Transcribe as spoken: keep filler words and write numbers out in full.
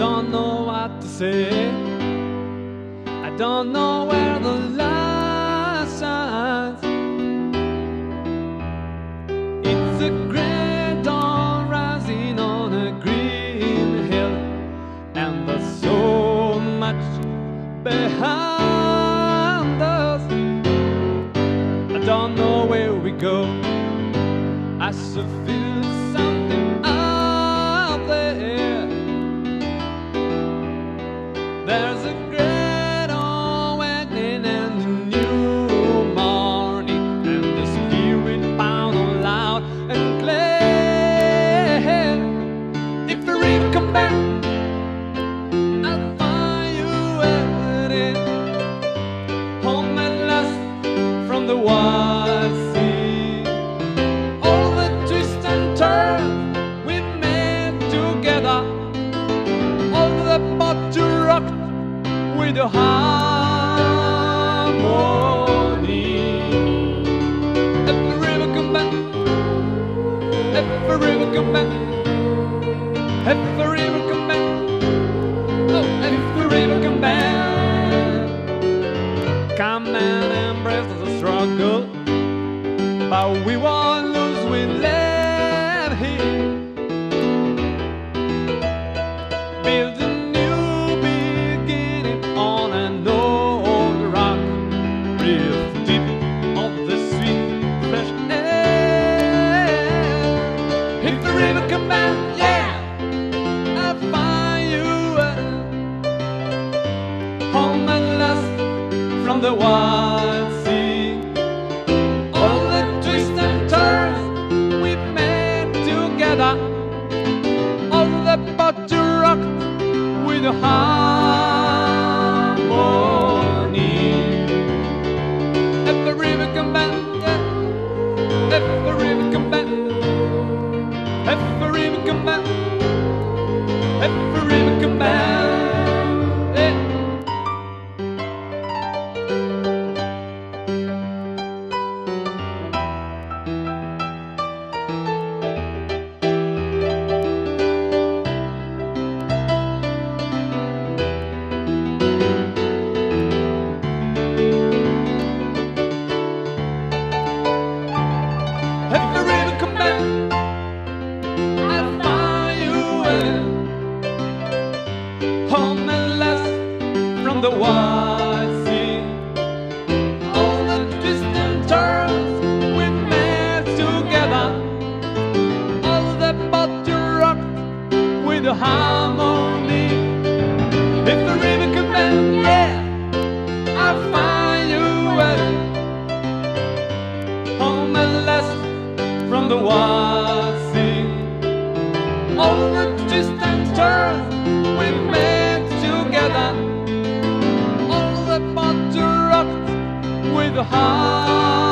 don't know what to say. I don't know where the light shines. It's a great dawn rising on a green hill, and there's so much behind us. I don't know where we go. I should feel something out there. There's a great awakening and a new morning, and the spirit bound on loud and clear. If the river come back, I'll find you waiting, home at last from the wild sea. All the twists and turns we've made together, all the boat to rock with the harmony. If the river come back, if the river come back, if the river come back, oh, if the river come back. Come and embrace the struggle, but we won't lose, we live here. Build a new beginning on an old rock. Breathe deep of the sweet fresh air. If the river come back, yeah, I'll find you home at last from the wild sea. All the twists and turns we've made together, all the boat to rock with a harmony. If the river come back, yeah. If the river come back, if the river come back, if the river come back, yeah. If the river come back, I'll find you waiting, home at last from the wide sea. All the twists and turns we've made together, all the boat to rock with a harmony. If the river come back, yeah, I'll find you waiting, home at last from the wild sea. All the twists and turns we've made together, all the boat to rock with a heart.